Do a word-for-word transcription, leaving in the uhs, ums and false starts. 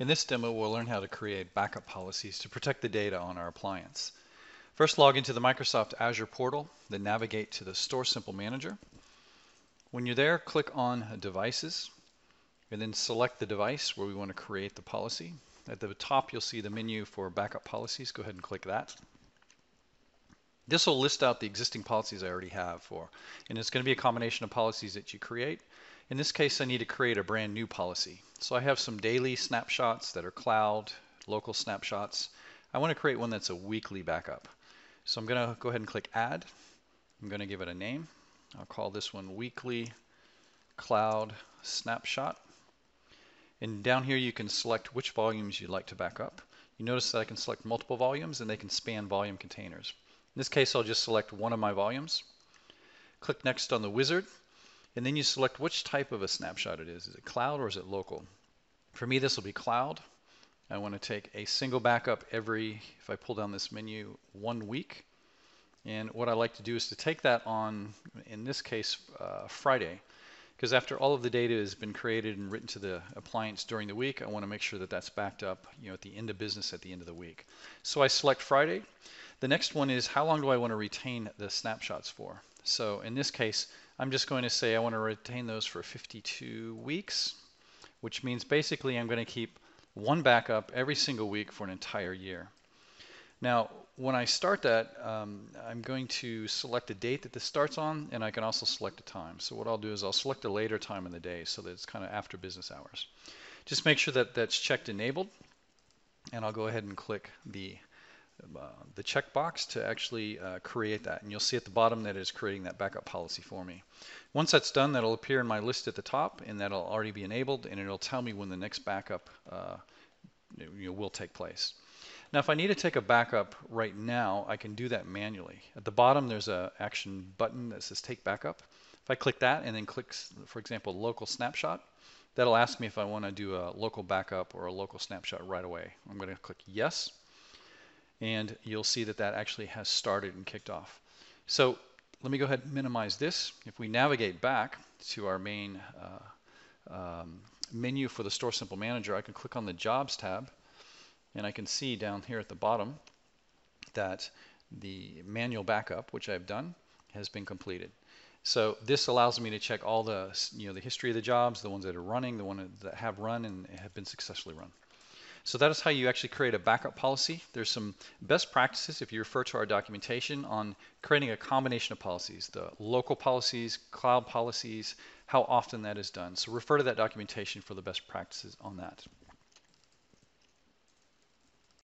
In this demo, we'll learn how to create backup policies to protect the data on our appliance. First, log into the Microsoft Azure portal, then navigate to the StorSimple Manager. When you're there, click on Devices, and then select the device where we want to create the policy. At the top, you'll see the menu for backup policies. Go ahead and click that. This will list out the existing policies I already have for, and it's going to be a combination of policies that you create. In this case, I need to create a brand new policy. So I have some daily snapshots that are cloud, local snapshots. I want to create one that's a weekly backup. So I'm going to go ahead and click Add. I'm going to give it a name. I'll call this one Weekly Cloud Snapshot. And down here you can select which volumes you'd like to back up. You notice that I can select multiple volumes and they can span volume containers. In this case, I'll just select one of my volumes. Click Next on the wizard. And then you select which type of a snapshot it is. Is it cloud or is it local? For me, this will be cloud. I want to take a single backup every, if I pull down this menu, one week. And what I like to do is to take that on, in this case, uh, Friday. Because after all of the data has been created and written to the appliance during the week, I want to make sure that that's backed up, you know, at the end of business at the end of the week. So I select Friday. The next one is how long do I want to retain the snapshots for? So in this case, I'm just going to say I want to retain those for fifty-two weeks, which means basically I'm going to keep one backup every single week for an entire year. Now, when I start that, um, I'm going to select a date that this starts on, and I can also select a time. So what I'll do is I'll select a later time in the day so that it's kind of after business hours. Just make sure that that's checked enabled, and I'll go ahead and click the Uh, the checkbox to actually uh, create that, and you'll see at the bottom that it's creating that backup policy for me. Once that's done, that'll appear in my list at the top, and that'll already be enabled, and it'll tell me when the next backup uh, you know, will take place. Now, if I need to take a backup right now, I can do that manually. At the bottom, there's an action button that says Take Backup. If I click that and then click, for example, Local Snapshot, that'll ask me if I want to do a local backup or a local snapshot right away. I'm going to click Yes. And you'll see that that actually has started and kicked off. So let me go ahead and minimize this. If we navigate back to our main uh, um, menu for the StorSimple Manager, I can click on the Jobs tab, and I can see down here at the bottom that the manual backup, which I've done, has been completed. So this allows me to check all the, you know, the history of the jobs, the ones that are running, the ones that have run and have been successfully run. So that is how you actually create a backup policy. There's some best practices if you refer to our documentation on creating a combination of policies, the local policies, cloud policies, how often that is done. So refer to that documentation for the best practices on that.